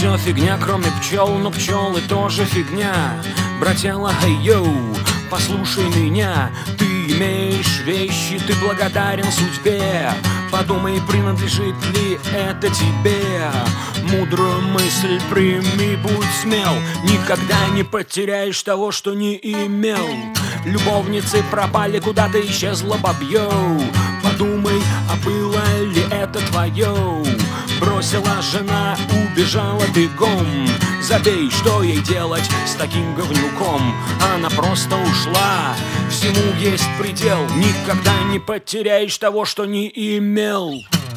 Все фигня, кроме пчел, но пчелы тоже фигня. Братела, хей-йоу, послушай меня. Ты имеешь вещи, ты благодарен судьбе. Подумай, принадлежит ли это тебе. Мудрую мысль прими, будь смел. Никогда не потеряешь того, что не имел. Любовницы пропали, куда-то исчезла бабьёу. Подумай, а было ли это твое? Бросила жена, убежала бегом. Забей, что ей делать с таким говнюком? Она просто ушла, всему есть предел. Никогда не потеряешь того, что не имел.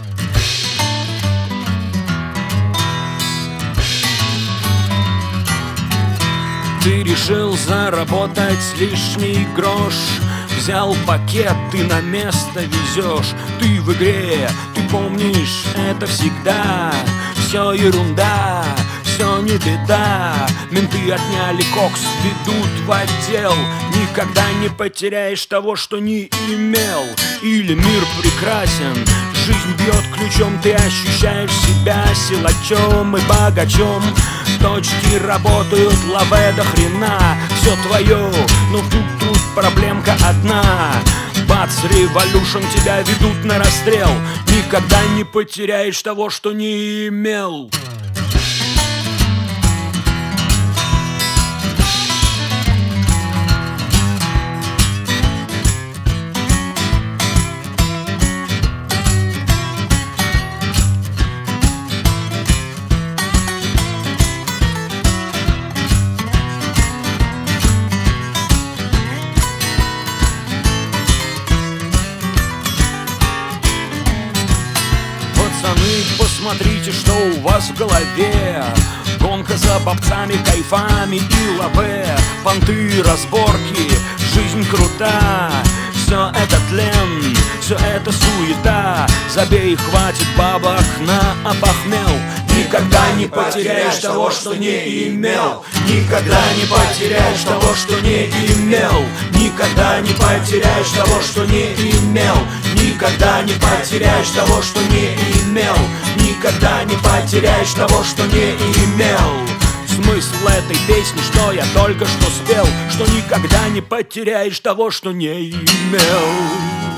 Ты решил заработать лишний грош. Взял пакет, ты на место везешь. Ты в игре, ты помнишь, это всегда все ерунда, все не беда. Менты отняли кокс, ведут в отдел. Никогда не потеряешь того, что не имел. Или мир прекрасен, жизнь бьет ключом. Ты ощущаешь себя силачом и богачом. Точки работают, лаве до хрена. Все твое, но тут проблемка одна. Бац, революшн, тебя ведут на расстрел. Никогда не потеряешь того, что не имел. Посмотрите, что у вас в голове. Гонка за бабцами, кайфами и лаве. Понты, разборки, жизнь крута. Все это тлен, все это суета. Забей, хватит бабок на опохмел. Никогда не потеряешь того, что не имел. Никогда не потеряешь того, что не имел. Никогда не потеряешь того, что не имел. Никогда не потеряешь того, что не имел. Никогда не потеряешь того, что не имел. Смысл этой песни, что я только что спел, что никогда не потеряешь того, что не имел.